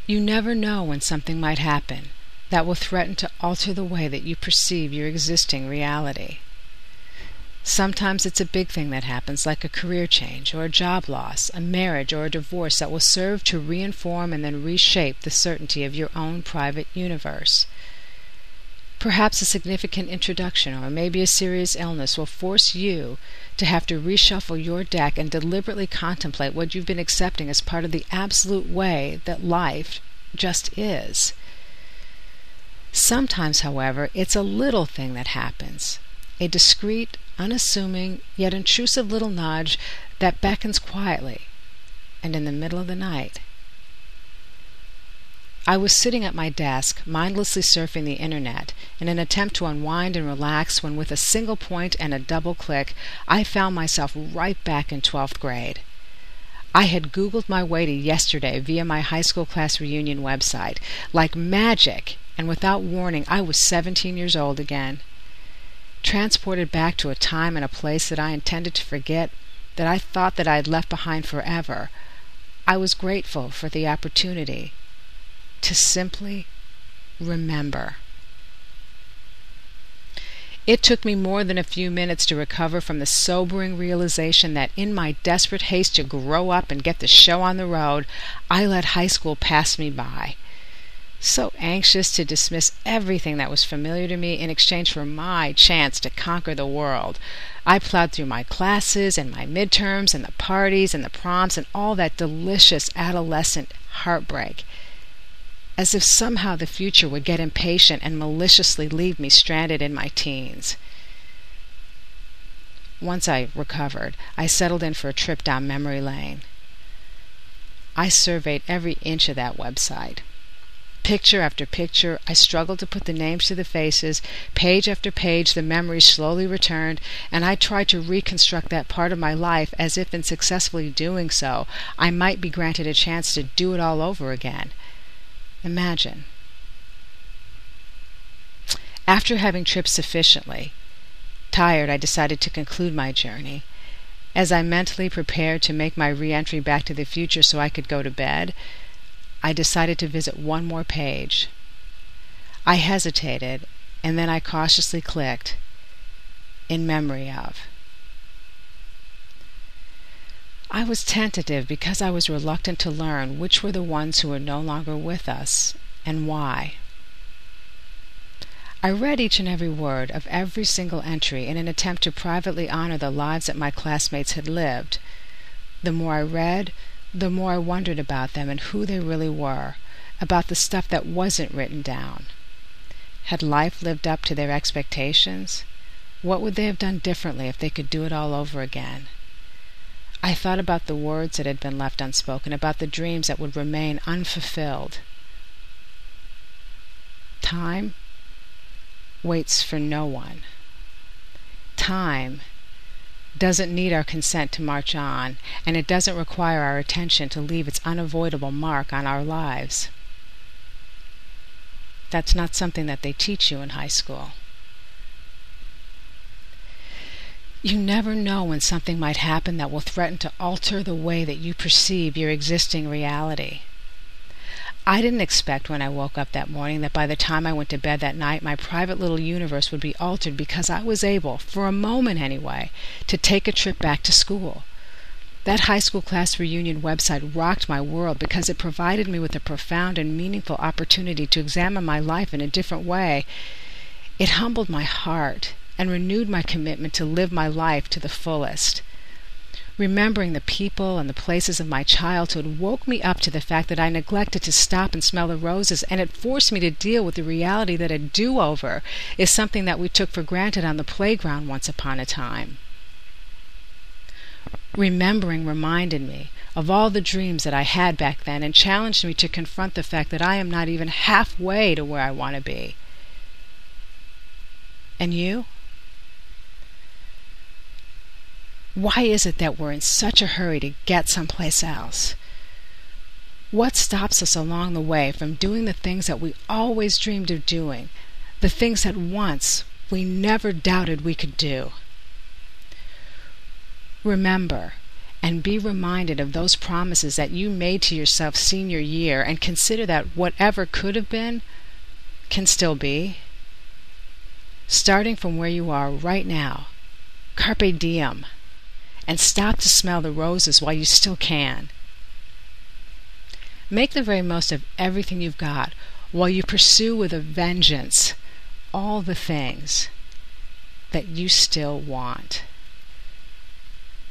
You never know when something might happen that will threaten to alter the way that you perceive your existing reality. Sometimes it's a big thing that happens, like a career change or a job loss, a marriage or a divorce that will serve to reinform and then reshape the certainty of your own private universe. Perhaps a significant introduction or maybe a serious illness will force you to have to reshuffle your deck and deliberately contemplate what you've been accepting as part of the absolute way that life just is. Sometimes, however, it's a little thing that happens, a discreet, unassuming, yet intrusive little nudge that beckons quietly and in the middle of the night. I was sitting at my desk, mindlessly surfing the internet, in an attempt to unwind and relax when with a single point and a double click, I found myself right back in 12th grade. I had Googled my way to yesterday via my high school class reunion website. Like magic, and without warning, I was 17 years old again. Transported back to a time and a place that I intended to forget, that I thought that I had left behind forever, I was grateful for the opportunity to simply remember. It took me more than a few minutes to recover from the sobering realization that in my desperate haste to grow up and get the show on the road, I let high school pass me by. So anxious to dismiss everything that was familiar to me in exchange for my chance to conquer the world, I plowed through my classes and my midterms and the parties and the proms and all that delicious adolescent heartbreak, as if somehow the future would get impatient and maliciously leave me stranded in my teens. Once I recovered, I settled in for a trip down memory lane. I surveyed every inch of that website. Picture after picture, I struggled to put the names to the faces. Page after page, the memories slowly returned, and I tried to reconstruct that part of my life as if in successfully doing so, I might be granted a chance to do it all over again. Imagine. After having tripped sufficiently, tired, I decided to conclude my journey. As I mentally prepared to make my re-entry back to the future so I could go to bed, I decided to visit one more page. I hesitated, and then I cautiously clicked, "In memory of." I was tentative because I was reluctant to learn which were the ones who were no longer with us, and why. I read each and every word of every single entry in an attempt to privately honor the lives that my classmates had lived. The more I read, the more I wondered about them and who they really were, about the stuff that wasn't written down. Had life lived up to their expectations? What would they have done differently if they could do it all over again? I thought about the words that had been left unspoken, about the dreams that would remain unfulfilled. Time waits for no one. Time doesn't need our consent to march on, and it doesn't require our attention to leave its unavoidable mark on our lives. That's not something that they teach you in high school. You never know when something might happen that will threaten to alter the way that you perceive your existing reality. I didn't expect when I woke up that morning that by the time I went to bed that night, my private little universe would be altered because I was able, for a moment anyway, to take a trip back to school. That high school class reunion website rocked my world because it provided me with a profound and meaningful opportunity to examine my life in a different way. It humbled my heart and renewed my commitment to live my life to the fullest. Remembering the people and the places of my childhood woke me up to the fact that I neglected to stop and smell the roses, and it forced me to deal with the reality that a do-over is something that we took for granted on the playground once upon a time. Remembering reminded me of all the dreams that I had back then and challenged me to confront the fact that I am not even halfway to where I want to be. And you? Why is it that we're in such a hurry to get someplace else? What stops us along the way from doing the things that we always dreamed of doing, the things that once we never doubted we could do? Remember, and be reminded of those promises that you made to yourself senior year, and consider that whatever could have been can still be. Starting from where you are right now, carpe diem, and stop to smell the roses while you still can. Make the very most of everything you've got while you pursue with a vengeance all the things that you still want.